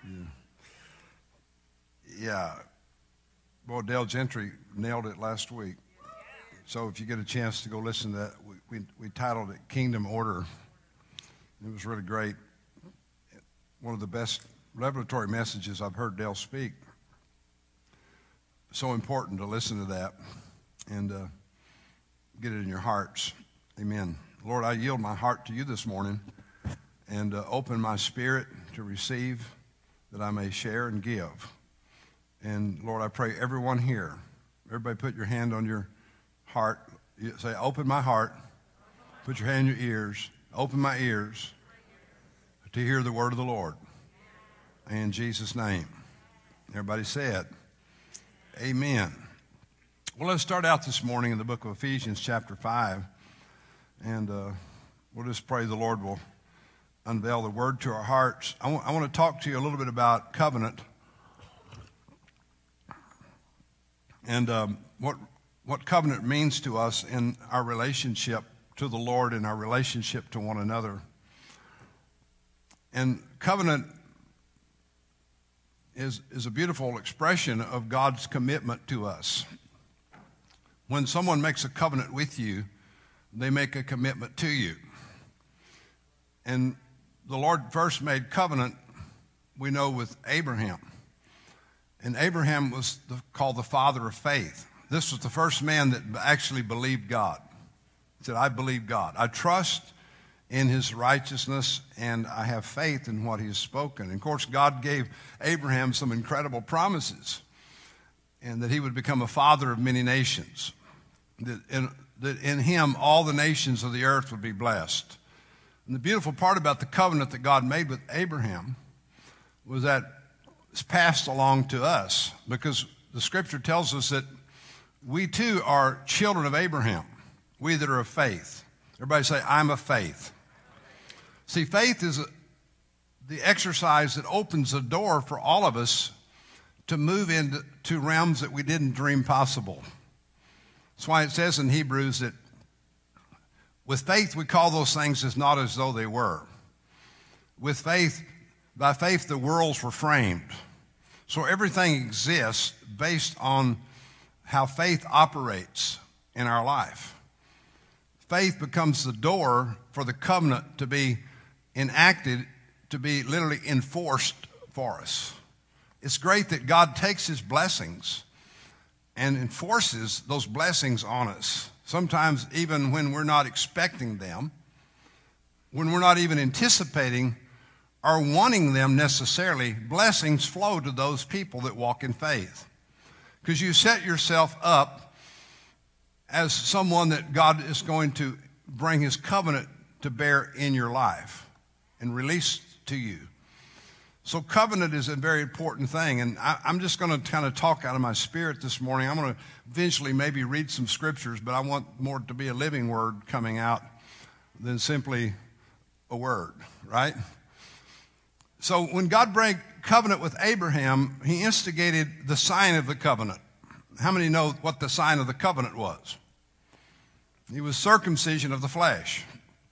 Yeah. Boy, Dale Gentry nailed it last week. So if you get a chance to go listen to that, we titled it Kingdom Order. It was really great. One of the best revelatory messages I've heard Dale speak. So important to listen to that and get it in your hearts. Amen. Lord, I yield my heart to you this morning and open my spirit to receive that I may share and give. And Lord, I pray everyone here, everybody put your hand on your heart. You say, open my heart. Put your hand in your ears. Open my ears to hear the word of the Lord. In Jesus' name. Everybody said, amen. Well, let's start out this morning in the book of Ephesians chapter 5. And we'll just pray the Lord will unveil the word to our hearts. I want to talk to you a little bit about covenant. And what covenant means to us in our relationship to the Lord and our relationship to one another. And covenant is a beautiful expression of God's commitment to us. When someone makes a covenant with you, they make a commitment to you. And the Lord first made covenant, we know, with Abraham. And Abraham was called the father of faith. This was the first man that actually believed God. He said, I believe God. I trust in his righteousness, and I have faith in what he has spoken. And of course, God gave Abraham some incredible promises, and that he would become a father of many nations, that in him all the nations of the earth would be blessed. And the beautiful part about the covenant that God made with Abraham was that it's passed along to us, because the scripture tells us that we too are children of Abraham, we that are of faith. Everybody say, I'm of faith. See, faith is the exercise that opens a door for all of us to move into realms that we didn't dream possible. That's why it says in Hebrews that with faith we call those things as not as though they were. With faith, by faith the worlds were framed. So everything exists based on how faith operates in our life. Faith becomes the door for the covenant to be enacted, to be literally enforced for us. It's great that God takes his blessings and enforces those blessings on us. Sometimes even when we're not expecting them, when we're not even anticipating or wanting them necessarily, blessings flow to those people that walk in faith. Because you set yourself up as someone that God is going to bring his covenant to bear in your life and release to you. So covenant is a very important thing, and I'm just going to kind of talk out of my spirit this morning. I'm going to eventually maybe read some scriptures, but I want more to be a living word coming out than simply a word, right? So when God made covenant with Abraham, he instigated the sign of the covenant. How many know what the sign of the covenant was? It was circumcision of the flesh.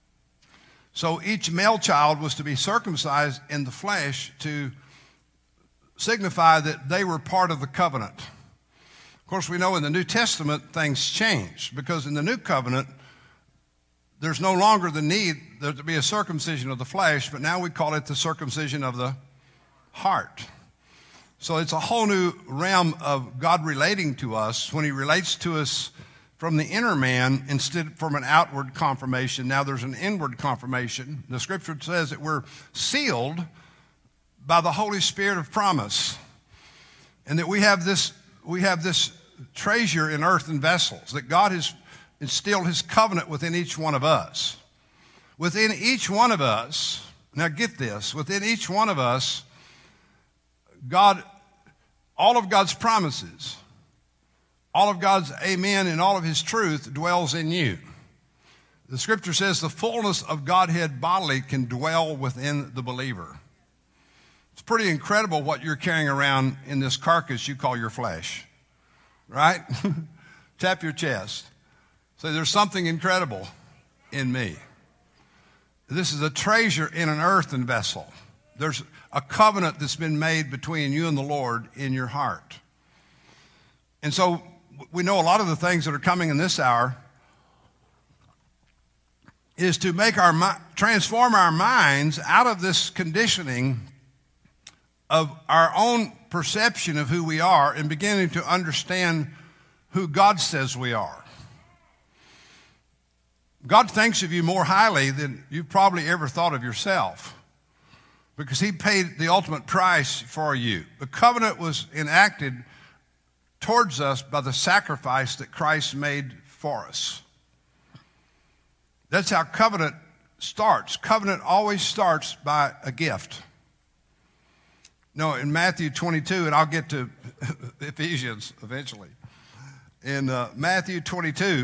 So each male child was to be circumcised in the flesh to signify that they were part of the covenant. Of course, we know in the New Testament things changed, because in the new covenant, there's no longer the need there to be a circumcision of the flesh, but now we call it the circumcision of the heart. So it's a whole new realm of God relating to us. When he relates to us from the inner man instead from an outward confirmation, now there's an inward confirmation. The scripture says that we're sealed by the Holy Spirit of promise, and that we have this treasure in earthen vessels, that God has instilled his covenant within each one of us. Within each one of us, now get this, within each one of us, God, all of God's promises, all of God's amen and all of his truth dwells in you. The scripture says the fullness of Godhead bodily can dwell within the believer. It's pretty incredible what you're carrying around in this carcass you call your flesh, right? Tap your chest. Say, there's something incredible in me. This is a treasure in an earthen vessel There's a covenant that's been made between you and the Lord in your heart. And so we know a lot of the things that are coming in this hour is to make transform our minds out of this conditioning of our own perception of who we are and beginning to understand who God says we are. God thinks of you more highly than you've probably ever thought of yourself because he paid the ultimate price for you. The covenant was enacted towards us by the sacrifice that Christ made for us. That's how covenant starts. Covenant always starts by a gift. No, in Matthew 22, and I'll get to Ephesians eventually. In Matthew 22,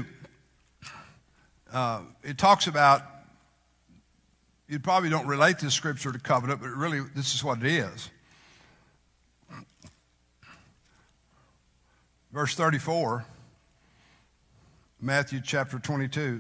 it talks about, you probably don't relate this scripture to covenant, but really this is what it is. Verse 34, Matthew chapter 22.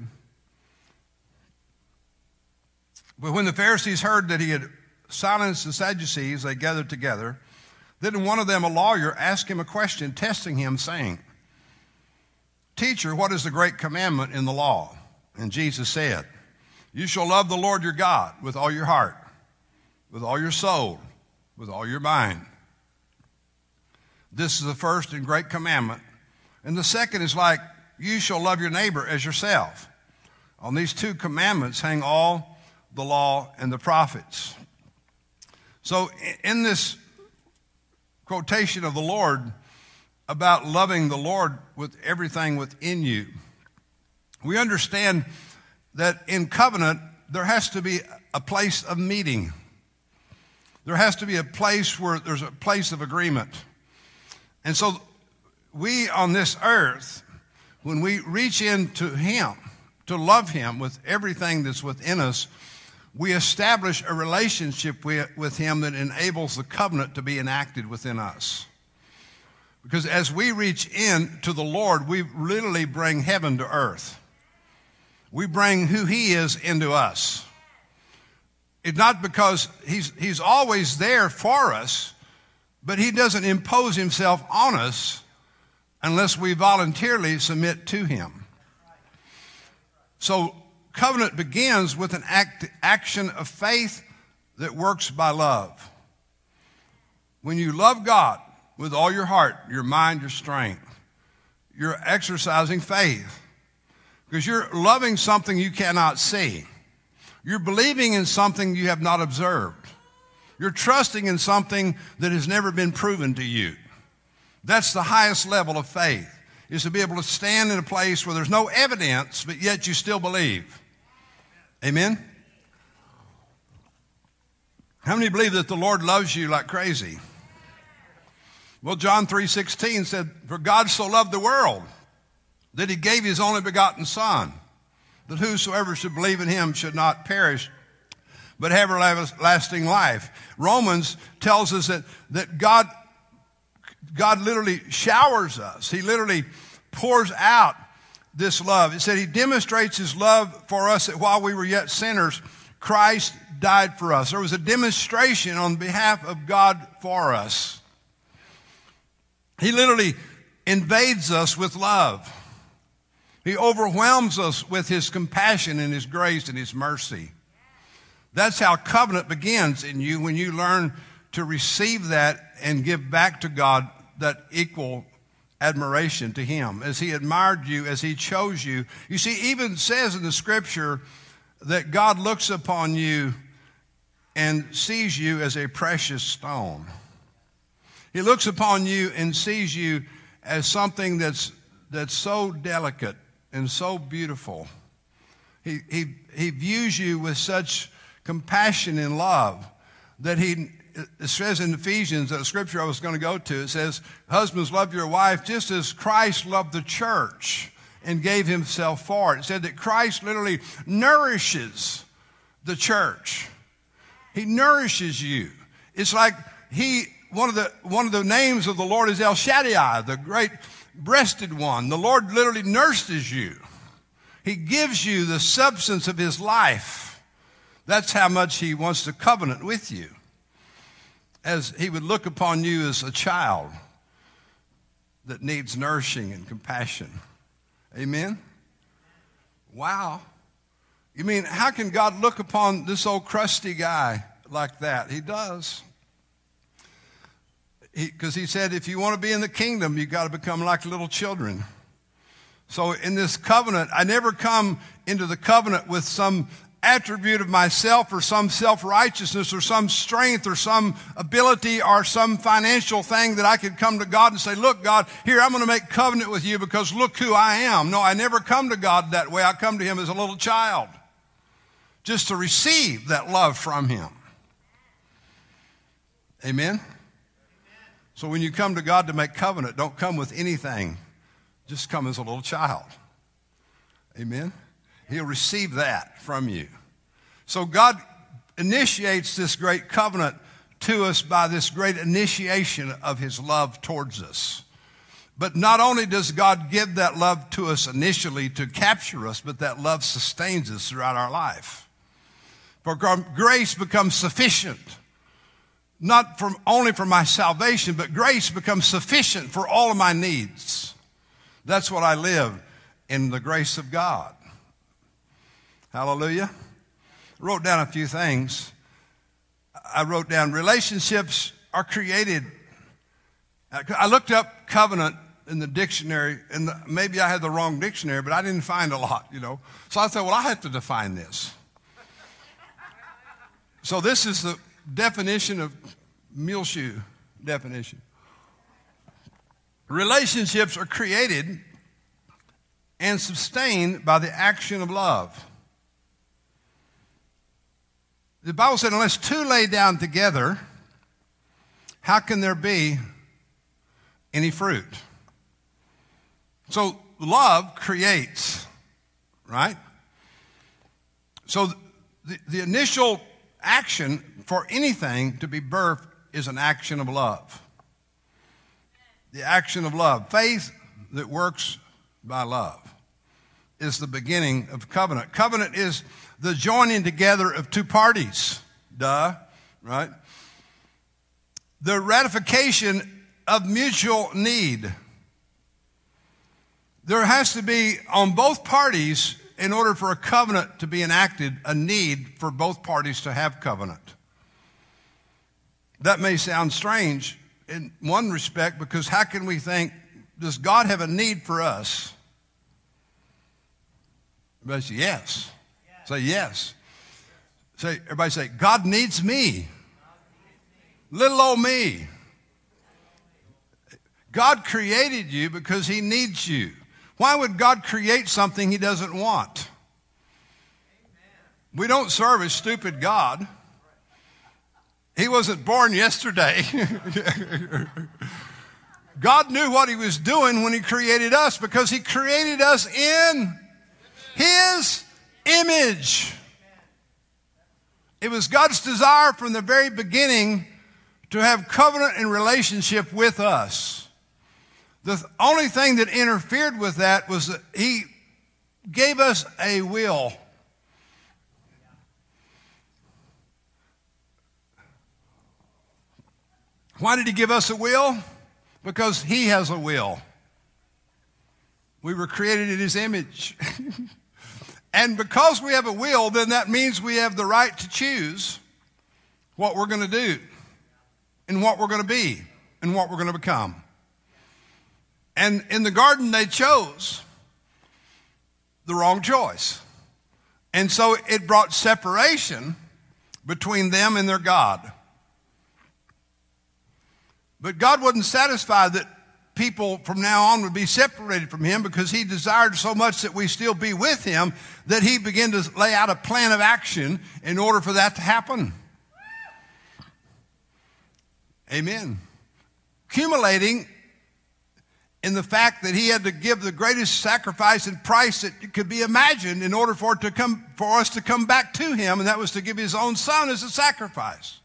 But when the Pharisees heard that he had silenced the Sadducees, they gathered together. Then one of them, a lawyer, asked him a question, testing him, saying, "Teacher, what is the great commandment in the law?" And Jesus said, "You shall love the Lord your God with all your heart, with all your soul, with all your mind. This is the first and great commandment. And the second is like, you shall love your neighbor as yourself. On these two commandments hang all the law and the prophets." So in this quotation of the Lord about loving the Lord with everything within you, we understand that in covenant there has to be a place of meeting. There has to be a place where there's a place of agreement. And so we on this earth, when we reach into him, to love him with everything that's within us, we establish a relationship with him that enables the covenant to be enacted within us. Because as we reach in to the Lord, we literally bring heaven to earth. We bring who he is into us. It's not because he's always there for us, but he doesn't impose himself on us unless we voluntarily submit to him. So covenant begins with an action of faith that works by love. When you love God with all your heart, your mind, your strength, you're exercising faith because you're loving something you cannot see. You're believing in something you have not observed. You're trusting in something that has never been proven to you. That's the highest level of faith, is to be able to stand in a place where there's no evidence, but yet you still believe. Amen? How many believe that the Lord loves you like crazy? Well, John 3:16 said, "For God so loved the world that he gave his only begotten Son, that whosoever should believe in him should not perish, but have everlasting life." Romans tells us that God literally showers us. He literally pours out this love. It said he demonstrates his love for us that while we were yet sinners, Christ died for us. There was a demonstration on behalf of God for us. He literally invades us with love. He overwhelms us with his compassion and his grace and his mercy. That's how covenant begins in you, when you learn to receive that and give back to God that equal admiration to him, as he admired you, as he chose you. You see, even says in the scripture that God looks upon you and sees you as a precious stone. He looks upon you and sees you as something that's so delicate and so beautiful. He views you with such compassion and love that it says in Ephesians, that scripture I was going to go to, it says, "Husbands, love your wife just as Christ loved the church and gave himself for it." It said that Christ literally nourishes the church. He nourishes you. It's like one of the names of the Lord is El Shaddai, the great breasted one. The Lord literally nurses you. He gives you the substance of his life. That's how much he wants to covenant with you. as he would look upon you as a child that needs nourishing and compassion. Amen? Wow. You mean, how can God look upon this old crusty guy like that? He does. Because he said, if you want to be in the kingdom, you've got to become like little children. So in this covenant, I never come into the covenant with some attribute of myself or some self-righteousness or some strength or some ability or some financial thing that I could come to God and say, look, God, here, I'm going to make covenant with you because look who I am. No, I never come to God that way. I come to him as a little child just to receive that love from him. Amen? So when you come to God to make covenant, don't come with anything. Just come as a little child. Amen? He'll receive that from you. So God initiates this great covenant to us by this great initiation of his love towards us. But not only does God give that love to us initially to capture us, but that love sustains us throughout our life. For grace becomes sufficient, not only for my salvation, but grace becomes sufficient for all of my needs. That's what I live in, the grace of God. Hallelujah. I wrote down a few things. I wrote down relationships are created. I looked up covenant in the dictionary, and maybe I had the wrong dictionary, but I didn't find a lot, So I thought, well, I have to define this. So this is the definition of Muleshoe definition. Relationships are created and sustained by the action of love. The Bible said, unless two lay down together, how can there be any fruit? So love creates, right? So the initial action for anything to be birthed is an action of love. The action of love. Faith that works by love is the beginning of covenant. Covenant is the joining together of two parties. Right? The ratification of mutual need. There has to be, on both parties, in order for a covenant to be enacted, a need for both parties to have covenant. That may sound strange in one respect, because how can we think, does God have a need for us? Everybody say yes. Say yes. Everybody say, God needs me. Little old me. God created you because he needs you. Why would God create something he doesn't want? We don't serve a stupid God. He wasn't born yesterday. God knew what he was doing when he created us, because he created us in his image. It was God's desire from the very beginning to have covenant and relationship with us. The only thing that interfered with that was that he gave us a will. Why did he give us a will? Because he has a will. We were created in his image. And because we have a will, then that means we have the right to choose what we're going to do and what we're going to be and what we're going to become. And in the garden, they chose the wrong choice. And so it brought separation between them and their God. But God wasn't satisfied that people from now on would be separated from him, because he desired so much that we still be with him that he began to lay out a plan of action in order for that to happen. Amen. Accumulating in the fact that he had to give the greatest sacrifice and price that could be imagined in order for us to come back to him, and that was to give his own son as a sacrifice.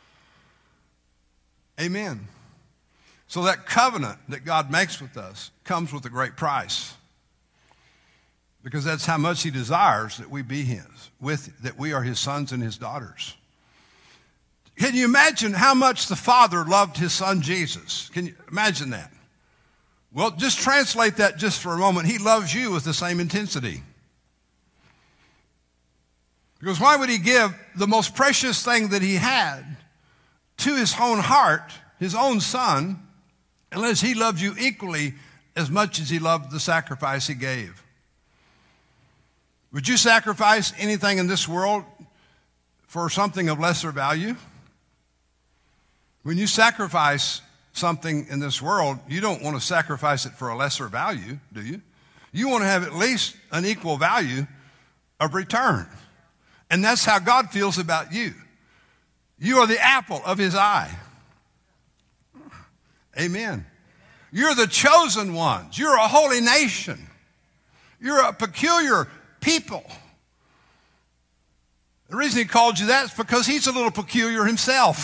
Amen. So that covenant that God makes with us comes with a great price, because that's how much he desires that we be his, that we are his sons and his daughters. Can you imagine how much the Father loved his son Jesus? Can you imagine that? Well, just translate that just for a moment. He loves you with the same intensity. Because why would he give the most precious thing that he had to his own heart, his own son, unless he loved you equally as much as he loved the sacrifice he gave? Would you sacrifice anything in this world for something of lesser value? When you sacrifice something in this world, you don't want to sacrifice it for a lesser value, do you? You want to have at least an equal value of return. And that's how God feels about you. You are the apple of his eye. Amen. You're the chosen ones. You're a holy nation. You're a peculiar people. The reason he called you that is because he's a little peculiar himself.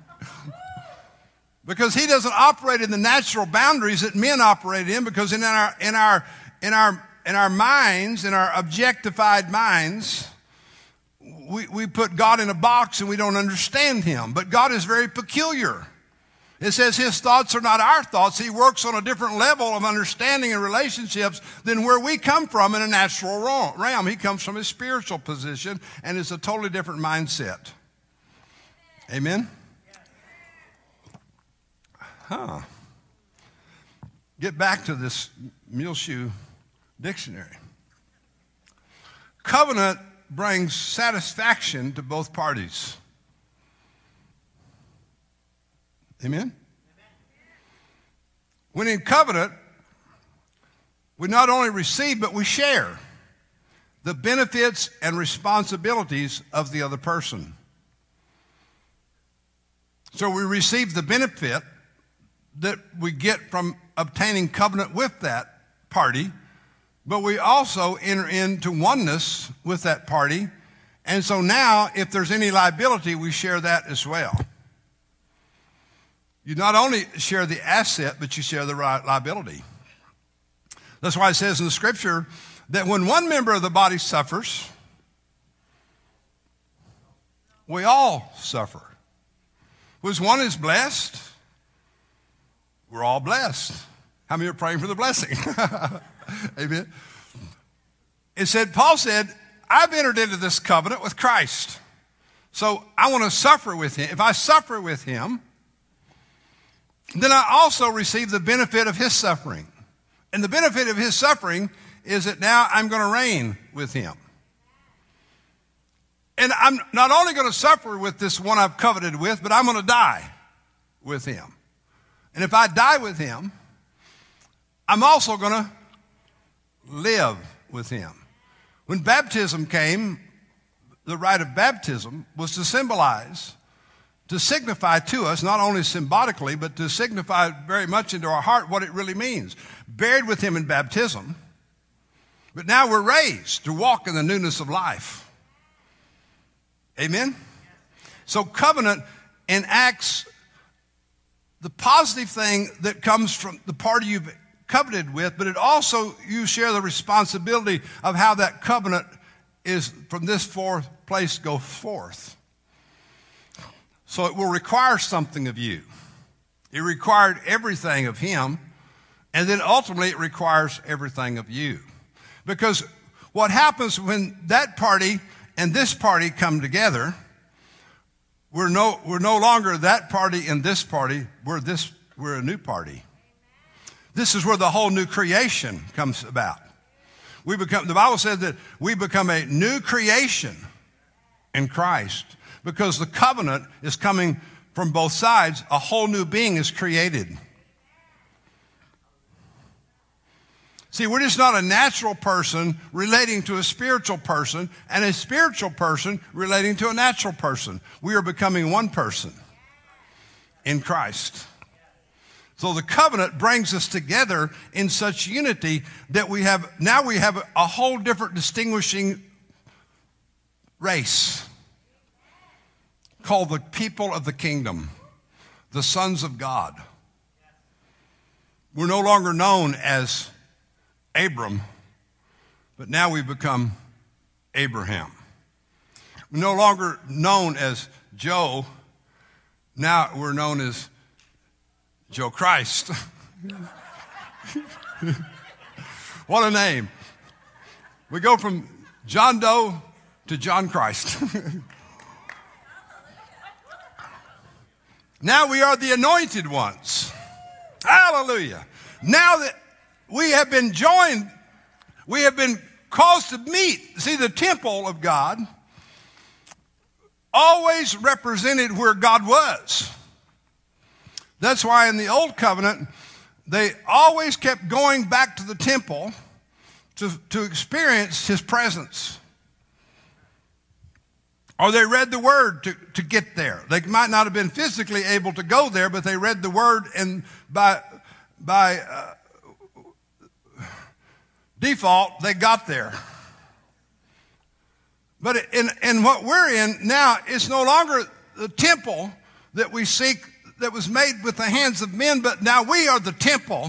Because he doesn't operate in the natural boundaries that men operate in, because in our minds, in our objectified minds, we put God in a box and we don't understand him. But God is very peculiar. It says his thoughts are not our thoughts. He works on a different level of understanding and relationships than where we come from in a natural realm. He comes from a spiritual position, and it's a totally different mindset. Amen? Get back to this Muleshoe dictionary. Covenant brings satisfaction to both parties. Amen? When in covenant, we not only receive, but we share the benefits and responsibilities of the other person. So we receive the benefit that we get from obtaining covenant with that party, but we also enter into oneness with that party. And so now, if there's any liability, we share that as well. You not only share the asset, but you share the liability. That's why it says in the scripture that when one member of the body suffers, we all suffer. When one is blessed, we're all blessed. How many are praying for the blessing? Amen. Paul said, I've entered into this covenant with Christ. So I want to suffer with him. If I suffer with him, then I also receive the benefit of his suffering. And the benefit of his suffering is that now I'm going to reign with him. And I'm not only going to suffer with this one I've covenanted with, but I'm going to die with him. And if I die with him, I'm also going to live with him. When baptism came, the rite of baptism was to symbolize, to signify to us, not only symbolically, but to signify very much into our heart what it really means. Buried with him in baptism, but now we're raised to walk in the newness of life. Amen? So covenant enacts the positive thing that comes from the party you've covenanted with, but it also, you share the responsibility of how that covenant is from this place go forth. So it will require something of you. It required everything of him, and then ultimately it requires everything of you. Because what happens when that party and this party come together, we're no longer that party and this party, we're a new party. This is where the whole new creation comes about. The Bible says that we become a new creation in Christ because the covenant is coming from both sides. A whole new being is created. See, we're just not a natural person relating to a spiritual person and a spiritual person relating to a natural person. We are becoming one person in Christ. So the covenant brings us together in such unity that we have a whole different distinguishing race called the people of the kingdom, the sons of God. We're no longer known as Abram, but now we become Abraham. We're no longer known as Joe, Now we're known as Joe Christ. What a name. We go from John Doe to John Christ. Now we are the anointed ones. Hallelujah. Now that we have been joined, we have been caused to meet. See, the temple of God always represented where God was. That's why in the Old Covenant, they always kept going back to the temple to experience his presence. Or they read the word to get there. They might not have been physically able to go there, but they read the word, and by default, they got there. But in what we're in now, it's no longer the temple that we seek that was made with the hands of men, but now we are the temple.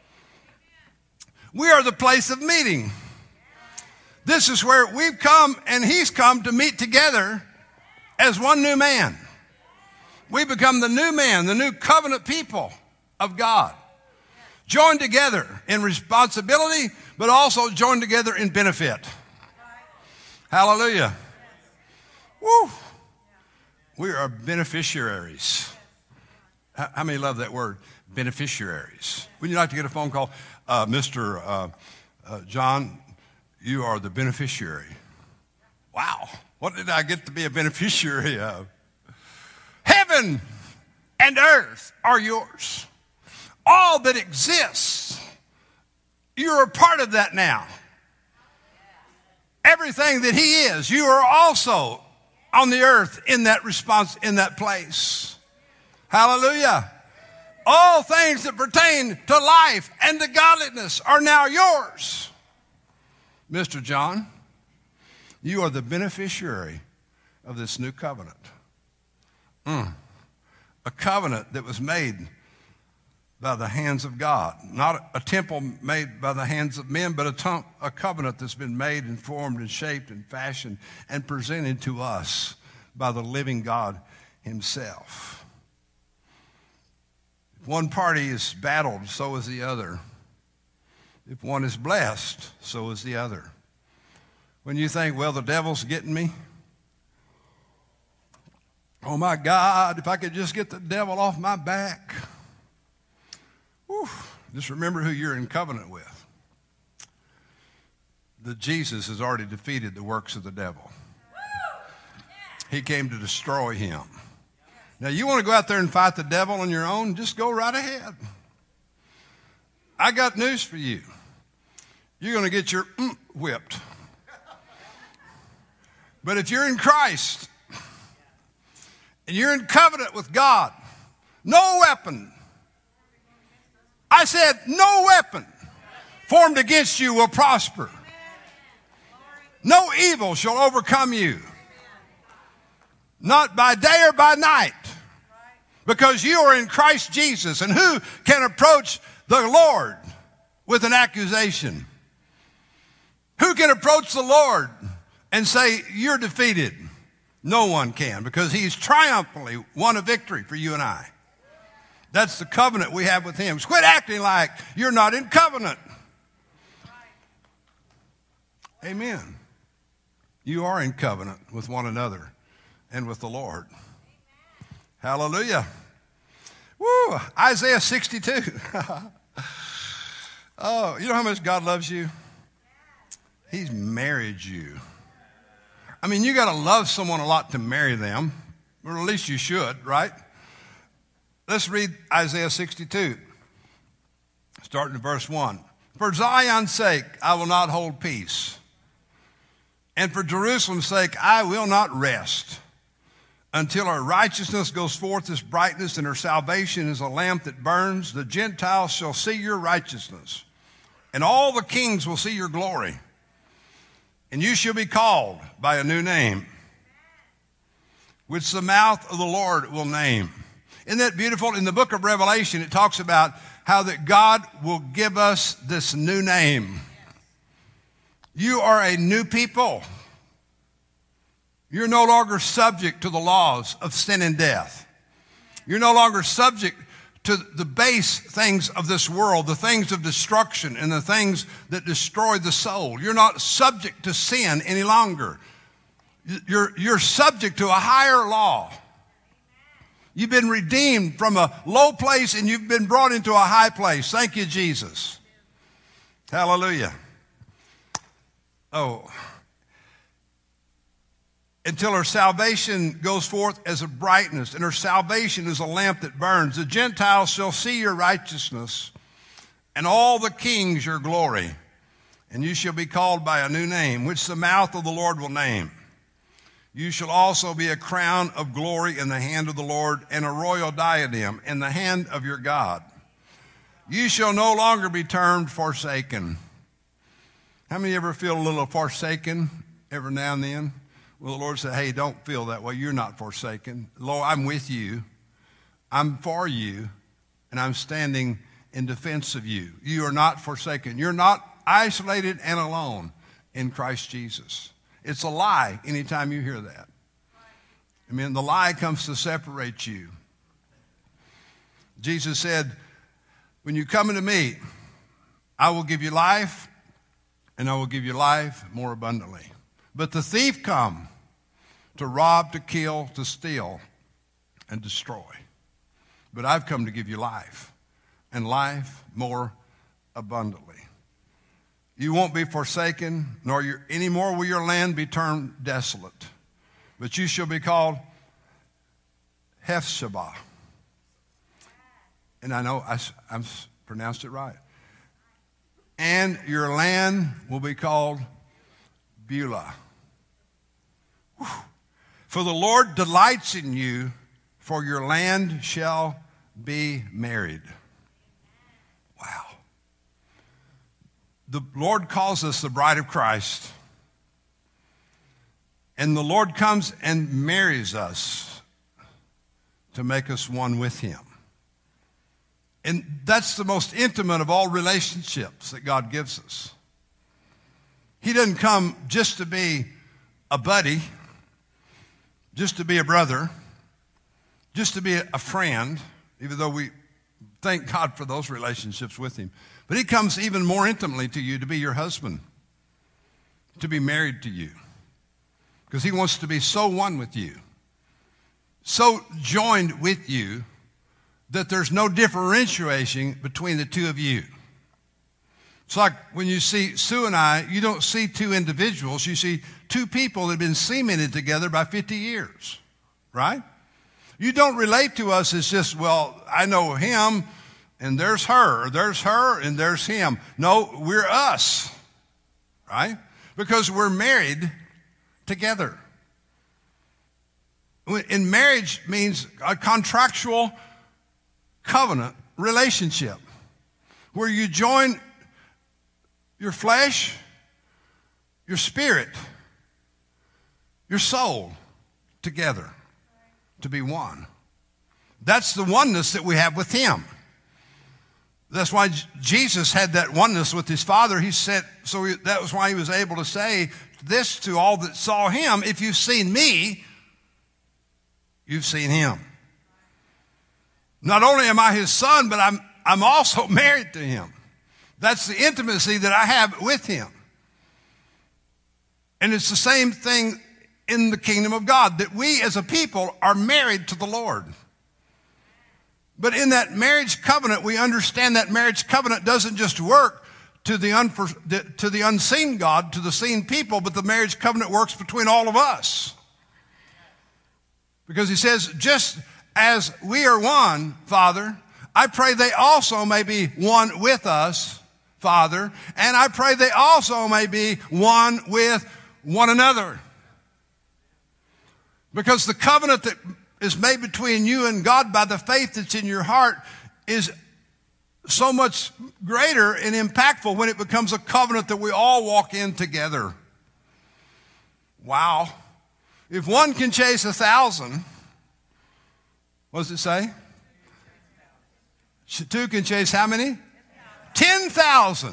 We are the place of meeting. This is where we've come and he's come to meet together as one new man. We become the new man, the new covenant people of God. Joined together in responsibility, but also joined together in benefit. Hallelujah. Woo. We are beneficiaries. How many love that word? Beneficiaries. Wouldn't you like to get a phone call? Mr. John, you are the beneficiary. Wow. What did I get to be a beneficiary of? Heaven and earth are yours. All that exists, you're a part of that now. Everything that he is, you are also on the earth in that response, in that place. Hallelujah. All things that pertain to life and to godliness are now yours. Mr. John, you are the beneficiary of this new covenant. A covenant that was made by the hands of God. Not a temple made by the hands of men, but a covenant that's been made and formed and shaped and fashioned and presented to us by the living God himself. If one party is battled, so is the other. If one is blessed, so is the other. When you think, well, the devil's getting me. Oh my God, if I could just get the devil off my back. Whew. Just remember who you're in covenant with. That Jesus has already defeated the works of the devil. He came to destroy him. Now, you want to go out there and fight the devil on your own? Just go right ahead. I got news for you. You're going to get your whipped. But if you're in Christ and you're in covenant with God, no weapon, I said no weapon formed against you will prosper. No evil shall overcome you. Not by day or by night. Because you are in Christ Jesus. And who can approach the Lord with an accusation? Who can approach the Lord and say, you're defeated? No one can, because he's triumphantly won a victory for you and I. That's the covenant we have with him. So quit acting like you're not in covenant. Amen. You are in covenant with one another and with the Lord. Hallelujah. Woo! Isaiah 62. Oh, you know how much God loves you? He's married you. I mean, you got to love someone a lot to marry them, or at least you should, right? Let's read Isaiah 62, starting in verse 1. For Zion's sake, I will not hold peace. And for Jerusalem's sake, I will not rest until her righteousness goes forth as brightness and her salvation is a lamp that burns. The Gentiles shall see your righteousness, and all the kings will see your glory. And you shall be called by a new name, which the mouth of the Lord will name. Isn't that beautiful? In the book of Revelation, it talks about how that God will give us this new name. You are a new people. You're no longer subject to the laws of sin and death. You're no longer subject to the base things of this world, the things of destruction and the things that destroy the soul. You're not subject to sin any longer. You're subject to a higher law. You've been redeemed from a low place and you've been brought into a high place. Thank you, Jesus. Hallelujah. Oh. Until her salvation goes forth as a brightness, and her salvation is a lamp that burns. The Gentiles shall see your righteousness, and all the kings your glory. And you shall be called by a new name, which the mouth of the Lord will name. You shall also be a crown of glory in the hand of the Lord, and a royal diadem in the hand of your God. You shall no longer be termed forsaken. How many ever feel a little forsaken every now and then? Well, the Lord said, hey, don't feel that way. You're not forsaken. Lord, I'm with you. I'm for you, and I'm standing in defense of you. You are not forsaken. You're not isolated and alone in Christ Jesus. It's a lie anytime you hear that. I mean, the lie comes to separate you. Jesus said, when you come into me, I will give you life, and I will give you life more abundantly. But the thief come to rob, to kill, to steal, and destroy. But I've come to give you life, and life more abundantly. You won't be forsaken, nor anymore will your land be termed desolate. But you shall be called Hephzibah. And I know I'm pronounced it right. And your land will be called Beulah. Whew. For the Lord delights in you, for your land shall be married. Wow. The Lord calls us the bride of Christ. And the Lord comes and marries us to make us one with him. And that's the most intimate of all relationships that God gives us. He doesn't come just to be a buddy, just to be a brother, just to be a friend, even though we thank God for those relationships with him. But he comes even more intimately to you to be your husband, to be married to you, because he wants to be so one with you, so joined with you that there's no differentiation between the two of you. It's like when you see Sue and I, you don't see two individuals, you see two people that have been cemented together by 50 years, right? You don't relate to us as just, well, I know him, and there's her, and there's him. No, we're us, right? Because we're married together. In marriage means a contractual covenant relationship where you join your flesh, your spirit, your soul together to be one. That's the oneness that we have with him. That's why Jesus had that oneness with his Father. He said, that was why he was able to say this to all that saw him: if you've seen me, you've seen him. Not only am I his son, but I'm also married to him. That's the intimacy that I have with him. And it's the same thing in the kingdom of God, that we as a people are married to the Lord. But in that marriage covenant, we understand that marriage covenant doesn't just work to the unseen God, to the seen people, but the marriage covenant works between all of us. Because he says, just as we are one, Father, I pray they also may be one with us, Father, and I pray they also may be one with one another. Because the covenant that is made between you and God by the faith that's in your heart is so much greater and impactful when it becomes a covenant that we all walk in together. Wow. If one can chase 1,000, what does it say? Two can chase how many? 10,000.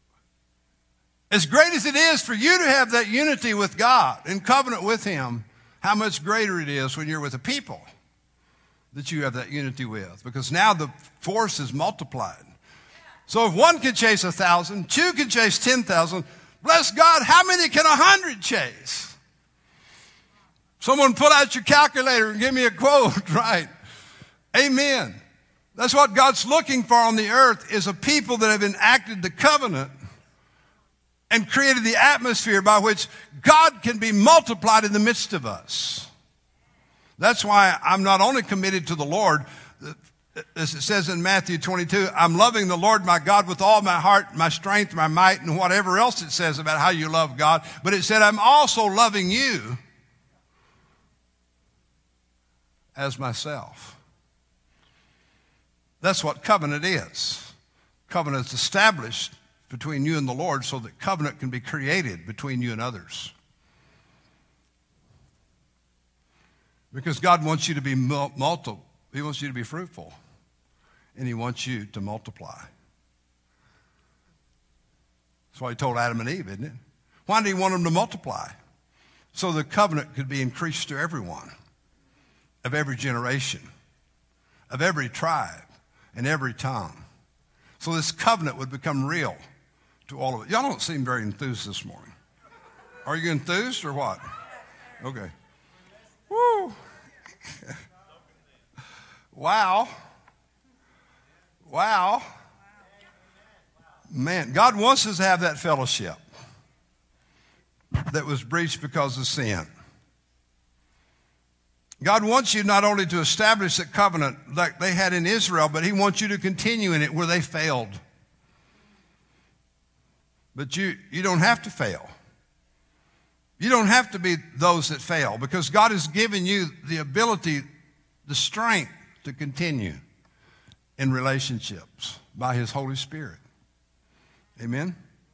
As great as it is for you to have that unity with God and covenant with him, how much greater it is when you're with a people that you have that unity with, because now the force is multiplied. So if one can chase 1,000, two can chase 10,000, bless God, how many can 100 chase? Someone pull out your calculator and give me a quote, right? Amen. That's what God's looking for on the earth, is a people that have enacted the covenant and created the atmosphere by which God can be multiplied in the midst of us. That's why I'm not only committed to the Lord, as it says in Matthew 22, I'm loving the Lord my God with all my heart, my strength, my might, and whatever else it says about how you love God. But it said, I'm also loving you as myself. That's what covenant is. Covenant is established between you and the Lord so that covenant can be created between you and others. Because God wants you to be multiple. He wants you to be fruitful. And he wants you to multiply. That's why he told Adam and Eve, isn't it? Why did he want them to multiply? So the covenant could be increased to everyone, of every generation, of every tribe, and every tongue. So this covenant would become real to all of it. Y'all don't seem very enthused this morning. Are you enthused or what? Okay. Woo. Wow. Wow. Man, God wants us to have that fellowship that was breached because of sin. God wants you not only to establish that covenant like they had in Israel, but he wants you to continue in it where they failed. But you don't have to fail. You don't have to be those that fail, because God has given you the ability, the strength to continue in relationships by his Holy Spirit. Amen?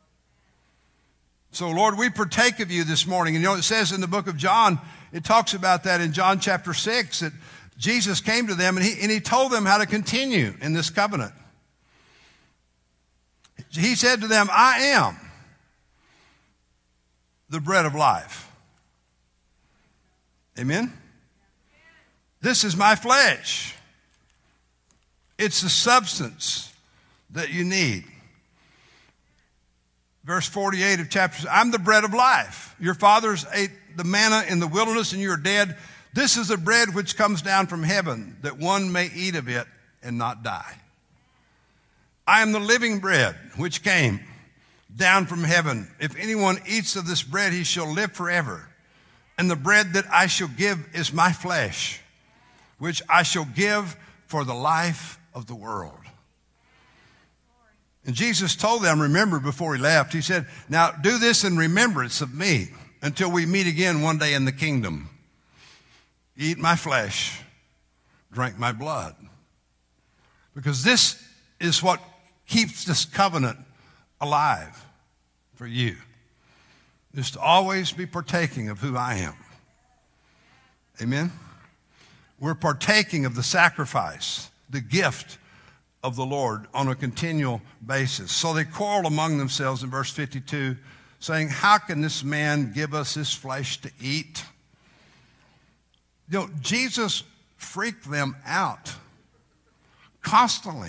So, Lord, we partake of you this morning. And you know, it says in the book of John, it talks about that in John chapter 6, that Jesus came to them and he told them how to continue in this covenant. He said to them, I am the bread of life. Amen? This is my flesh. It's the substance that you need. Verse 48 of chapter 6, I'm the bread of life. Your fathers ate the manna in the wilderness and you are dead. This is the bread which comes down from heaven, that one may eat of it and not die. I am the living bread which came down from heaven. If anyone eats of this bread, he shall live forever. And the bread that I shall give is my flesh, which I shall give for the life of the world. And Jesus told them, remember, before he left, he said, now do this in remembrance of me until we meet again one day in the kingdom. Eat my flesh, drink my blood. Because this is what keeps this covenant alive for you, is to always be partaking of who I am. Amen? We're partaking of the sacrifice, the gift of the Lord on a continual basis. So they quarreled among themselves in verse 52, saying, how can this man give us his flesh to eat? You know, Jesus freaked them out constantly.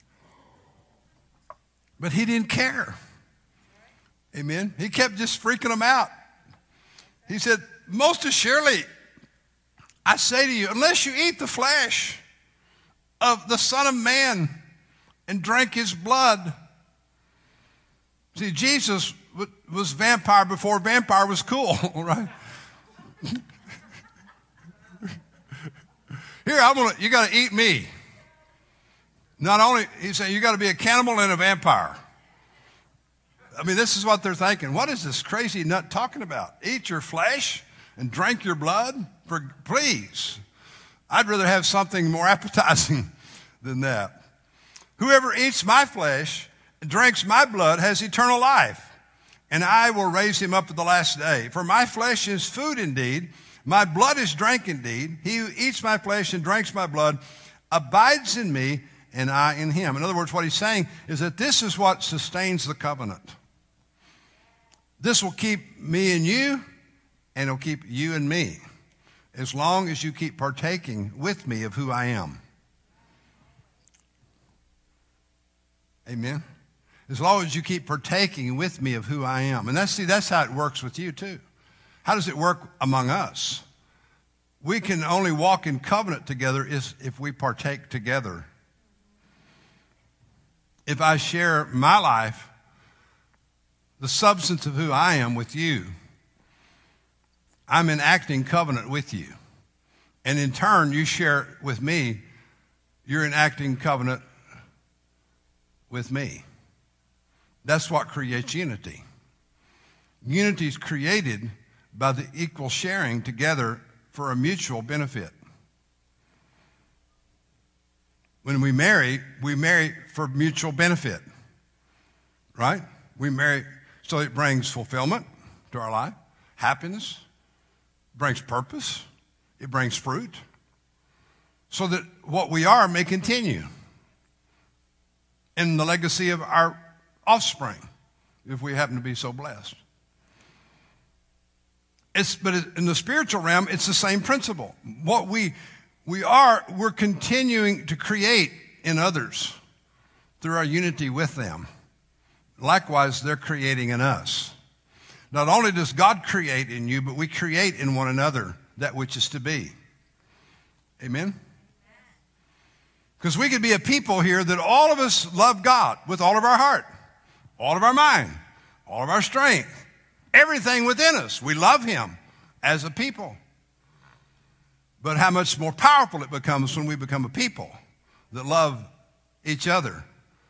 But he didn't care. Amen. He kept just freaking them out. He said, most assuredly, I say to you, unless you eat the flesh of the Son of Man and drink his blood. See, Jesus was vampire before vampire was cool, right? Here, you got to eat me. Not only, he said, you got to be a cannibal and a vampire. I mean, this is what they're thinking. What is this crazy nut talking about? Eat your flesh and drink your blood? Please. I'd rather have something more appetizing than that. Whoever eats my flesh and drinks my blood has eternal life, and I will raise him up at the last day. For my flesh is food indeed, my blood is drink indeed. He who eats my flesh and drinks my blood abides in me, and I in him. In other words, what he's saying is that this is what sustains the covenant. This will keep me and you, and it'll keep you and me. as long as you keep partaking with me of who I am. Amen? As long as you keep partaking with me of who I am. And that's how it works with you too. How does it work among us? We can only walk in covenant together if we partake together. If I share my life, the substance of who I am with you, I'm enacting covenant with you. And in turn, you share with me, you're enacting covenant with me. That's what creates unity. Unity is created by the equal sharing together for a mutual benefit. When we marry for mutual benefit, right? We marry so it brings fulfillment to our life, happiness, brings purpose, it brings fruit, so that what we are may continue in the legacy of our offspring, if we happen to be so blessed. But in the spiritual realm, it's the same principle. What we're continuing to create in others through our unity with them. Likewise, they're creating in us. Not only does God create in you, but we create in one another that which is to be. Amen? Because we could be a people here that all of us love God with all of our heart, all of our mind, all of our strength, everything within us. We love Him as a people. But how much more powerful it becomes when we become a people that love each other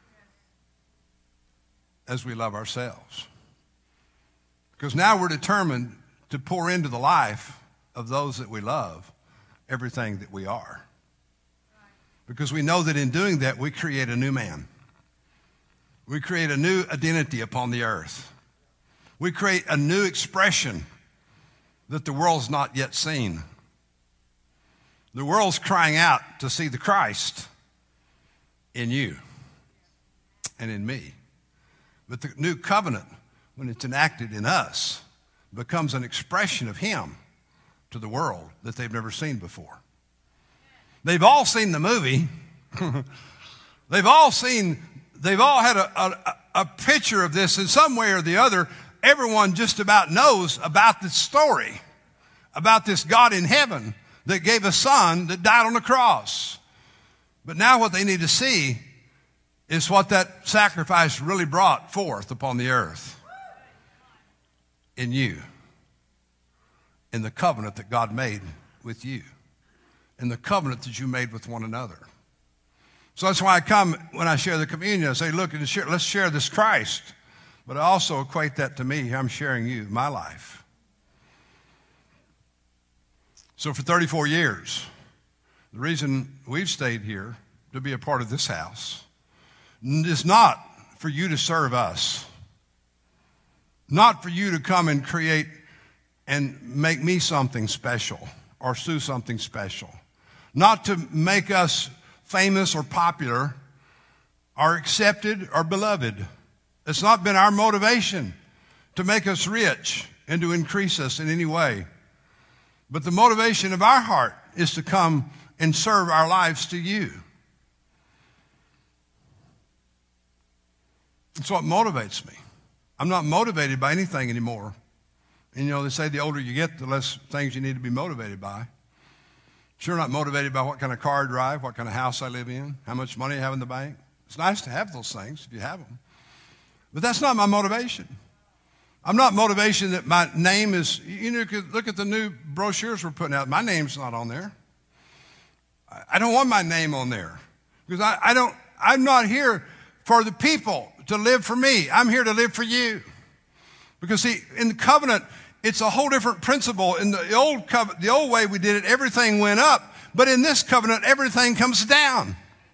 as we love ourselves. Because now we're determined to pour into the life of those that we love everything that we are. Because we know that in doing that, we create a new man. We create a new identity upon the earth. We create a new expression that the world's not yet seen. The world's crying out to see the Christ in you and in me. But the new covenant, when it's enacted in us, becomes an expression of Him to the world that they've never seen before. They've all seen the movie. They've all had a picture of this in some way or the other. Everyone just about knows about this story, about this God in heaven that gave a son that died on the cross. But now what they need to see is what that sacrifice really brought forth upon the earth in you, in the covenant that God made with you, in the covenant that you made with one another. So that's why I come when I share the communion. I say, look, let's share this Christ. But I also equate that to me. I'm sharing you, my life. So for 34 years, the reason we've stayed here to be a part of this house is not for you to serve us, not for you to come and create and make me something special or Sue something special, not to make us famous or popular or accepted or beloved. It's not been our motivation to make us rich and to increase us in any way. But the motivation of our heart is to come and serve our lives to you. It's what motivates me. I'm not motivated by anything anymore. And you know, they say the older you get, the less things you need to be motivated by. Sure, not motivated by what kind of car I drive, what kind of house I live in, how much money I have in the bank. It's nice to have those things if you have them. But that's not my motivation. I'm not motivation that my name is, you know, look at the new brochures we're putting out. My name's not on there. I don't want my name on there. Because I'm not here for the people to live for me. I'm here to live for you. Because see, in the covenant, it's a whole different principle. In the old way we did it, everything went up. But in this covenant, everything comes down.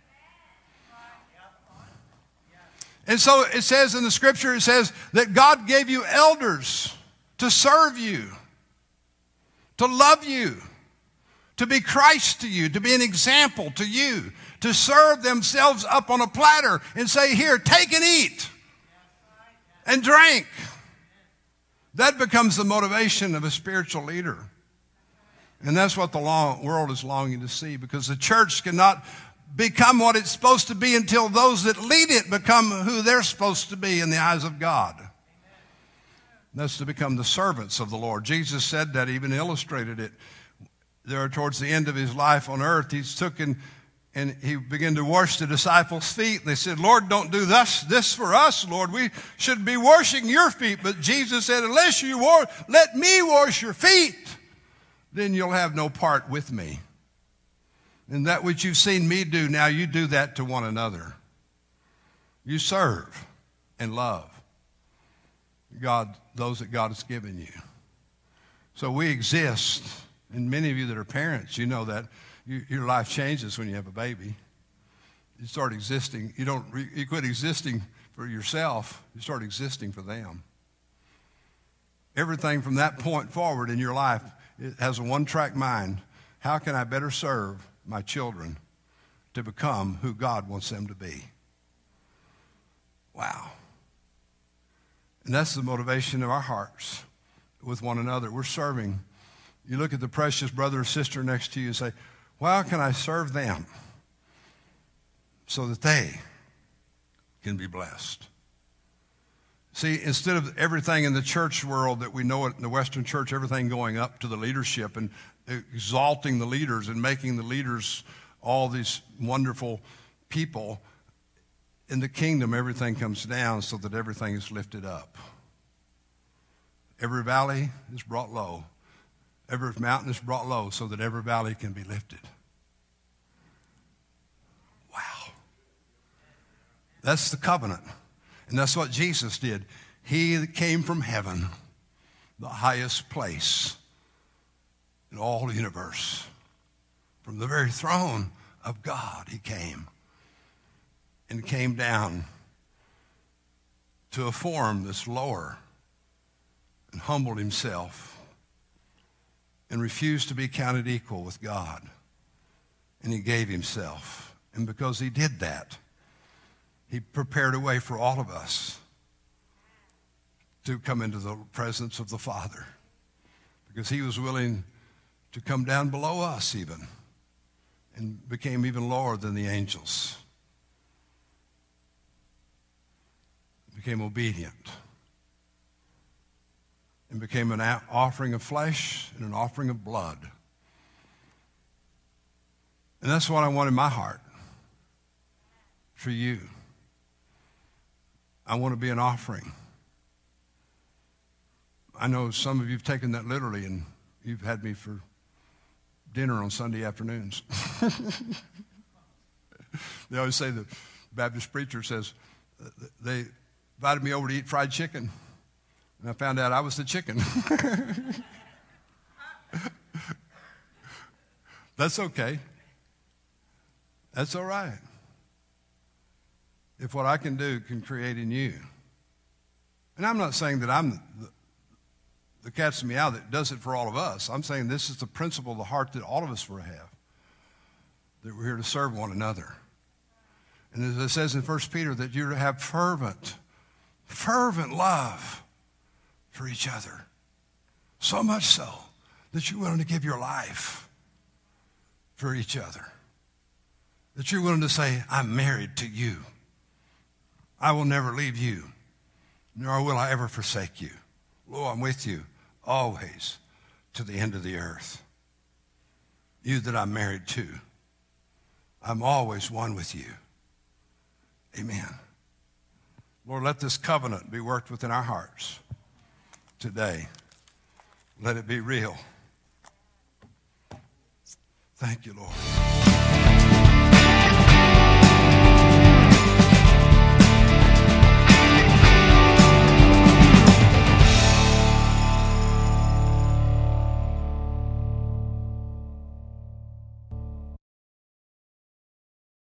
And so it says in the scripture, it says that God gave you elders to serve you, to love you, to be Christ to you, to be an example to you, to serve themselves up on a platter and say, here, take and eat and drink. That becomes the motivation of a spiritual leader. And that's what the world is longing to see, because the church cannot become what it's supposed to be until those that lead it become who they're supposed to be in the eyes of God. That's to become the servants of the Lord. Jesus said that, even illustrated it there towards the end of his life on earth. He took and he began to wash the disciples' feet. And they said, Lord, don't do this for us, Lord. We should be washing your feet. But Jesus said, unless you let me wash your feet, then you'll have no part with me. And that which you've seen me do, now you do that to one another. You serve and love God, those that God has given you. So we exist, and many of you that are parents, you know that your life changes when you have a baby. You start existing. You quit existing for yourself. You start existing for them. Everything from that point forward in your life, it has a one-track mind. How can I better serve my children to become who God wants them to be? Wow. And that's the motivation of our hearts with one another. We're serving. You look at the precious brother or sister next to you and say, well, how can I serve them so that they can be blessed? See, instead of everything in the church world that we know it in the Western church, everything going up to the leadership and exalting the leaders and making the leaders all these wonderful people, in the kingdom, everything comes down so that everything is lifted up. Every valley is brought low. Every mountain is brought low so that every valley can be lifted. Wow. That's the covenant. And that's what Jesus did. He came from heaven, the highest place in all the universe. From the very throne of God, he came. And came down to a form that's lower, and humbled himself and refused to be counted equal with God. And he gave himself. And because he did that, he prepared a way for all of us to come into the presence of the Father. Because he was willing to come down below us even, and became even lower than the angels. Became obedient, and became an offering of flesh and an offering of blood. And that's what I want in my heart for you. I want to be an offering. I know some of you have taken that literally, and you've had me for dinner on Sunday afternoons. They always say, the Baptist preacher says, they invited me over to eat fried chicken, and I found out I was the chicken. That's okay. That's all right. If what I can do can create in you. And I'm not saying that I'm the cat's meow that does it for all of us. I'm saying this is the principle of the heart that all of us will have, that we're here to serve one another. And as it says in 1 Peter, that you're to have fervent love for each other. So much so that you're willing to give your life for each other. That you're willing to say, I'm married to you. I will never leave you, nor will I ever forsake you. Lo, I'm with you always to the end of the earth. You that I'm married to, I'm always one with you. Amen. Lord, let this covenant be worked within our hearts today. Let it be real. Thank you, Lord.